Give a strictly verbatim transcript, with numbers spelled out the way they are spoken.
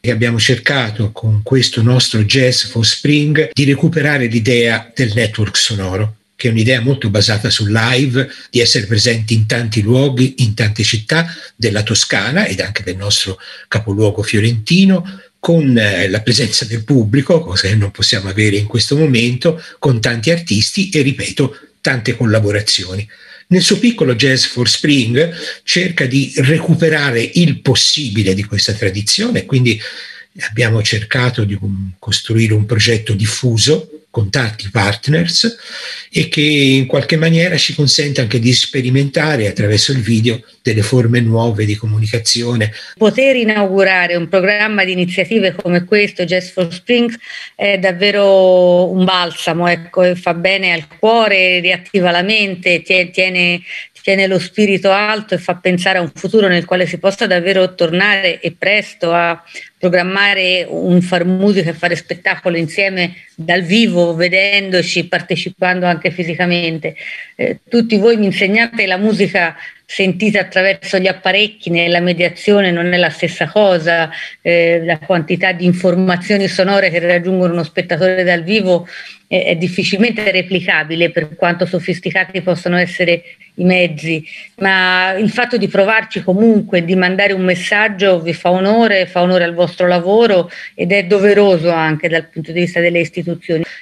E abbiamo cercato con questo nostro Jazz for Spring di recuperare l'idea del network sonoro, che è un'idea molto basata sul live, di essere presenti in tanti luoghi, in tante città della Toscana ed anche del nostro capoluogo fiorentino, con la presenza del pubblico, cosa che non possiamo avere in questo momento, con tanti artisti e, ripeto, tante collaborazioni. Nel suo piccolo Jazz for Spring cerca di recuperare il possibile di questa tradizione, quindi abbiamo cercato di costruire un progetto diffuso con tanti partners e che in qualche maniera ci consente anche di sperimentare attraverso il video delle forme nuove di comunicazione. Poter inaugurare un programma di iniziative come questo, Jazz for Spring, è davvero un balsamo, ecco, fa bene al cuore, riattiva la mente, tiene, tiene lo spirito alto e fa pensare a un futuro nel quale si possa davvero tornare e presto a programmare un far musica e fare spettacolo insieme dal vivo, vedendoci, partecipando anche fisicamente. Eh, tutti voi mi insegnate la musica sentita attraverso gli apparecchi, nella mediazione non è la stessa cosa, eh, la quantità di informazioni sonore che raggiungono uno spettatore dal vivo è, è difficilmente replicabile per quanto sofisticati possono essere i mezzi, ma il fatto di provarci comunque, di mandare un messaggio vi fa onore, fa onore al vostro lavoro ed è doveroso anche dal punto di vista delle istituzioni.